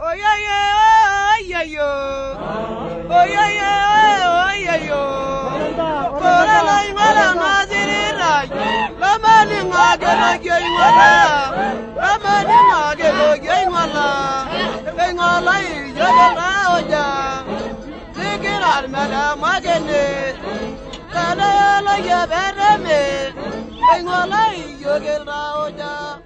Oh yeah yeah, oh yeah yo. Oh yeah yeah, oh yeah yo. Kora la ingala naziri la. Lama linga gelo ingala. Lama linga gelo ingala. Ingala yagala oja. Zikira mala magene. Kala la yabereme. Ingala yagala oja.